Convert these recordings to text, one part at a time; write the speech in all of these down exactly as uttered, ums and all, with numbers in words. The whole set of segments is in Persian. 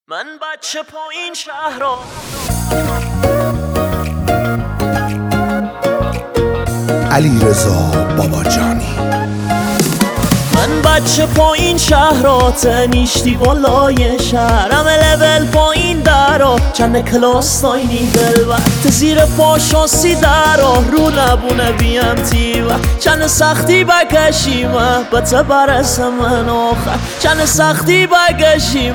من بچه پایین شهر را علیرضا باباجانی. من بچه پایین شهرات نیشتی بالای شهرم لول پایین درا چند کلاس ناینی دل وقت زیر پاشاسی درا رو نبونه بیم تیوه چند سختی بکشیم بطه برسه من آخر چند سختی بکشیم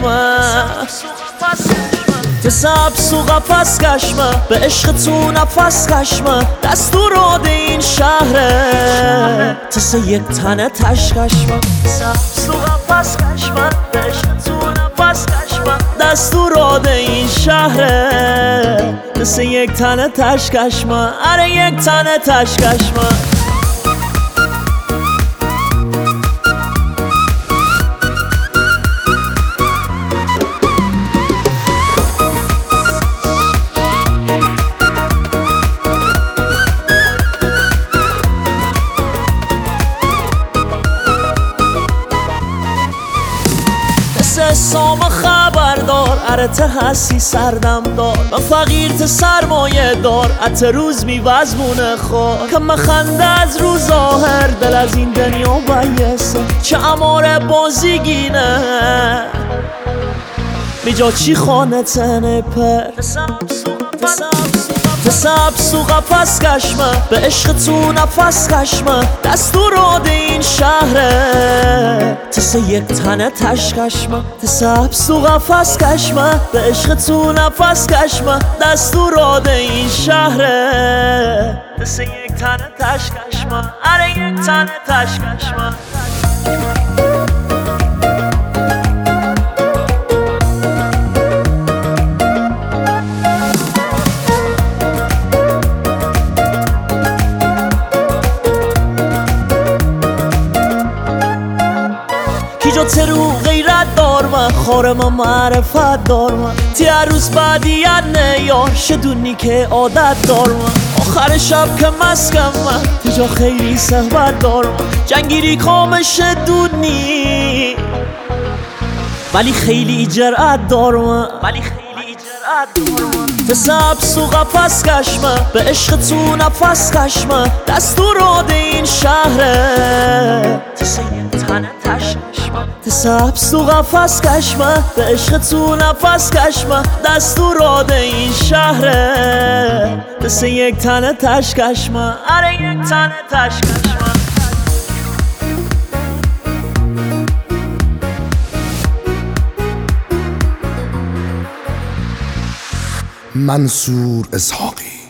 تساب سو قفص کشمه به عشق تو نفس کشمه دستور راده این شهره تسه یک تنه تش کشمه تساب سو قفص کشمه به عشق تو نفس کشمه دستور راده این شهره تسه یک تنه تش کشمه اره یک تنه تش کشمه سام خبردار ارته هستی سردم دار و فقیر ته سرمایه دار ات روز میوزمونه خواه که مخنده از رو ظاهر دل از این دنیا بیسه چه اماره بازیگینه میجا چی خانه تنه پر تساب سو قفص کشمه به عشق تو نفس کشمه دستور راده این شهره تسه یک تنه تش کشمه تساب سو قفص کشمه به عشق تو نفس کشمه دستور راده این شهره تسه یک تنه تش کشمه اره یک تنه تش کشمه جو ترو غیرت دار من خارم معرفت دار من تی روز بعدیت نیار شدونی که عادت دار من آخر شب که مسکم من تی جا خیلی صحبت دار من جنگیری کامش دونی ولی خیلی جرأت دار من ولی خیلی جرأت دار من تساب سو قفص کشمه به عشق تو نفس کشمه دستور راده این شهره تسه یک تنه تش کشمه تساب سو قفص کشمه به عشق تو نفس کشمه دستور راده این شهره تسه یک تنه تش کشمه اره یک تنه تش کشمه منصور اسحاقی.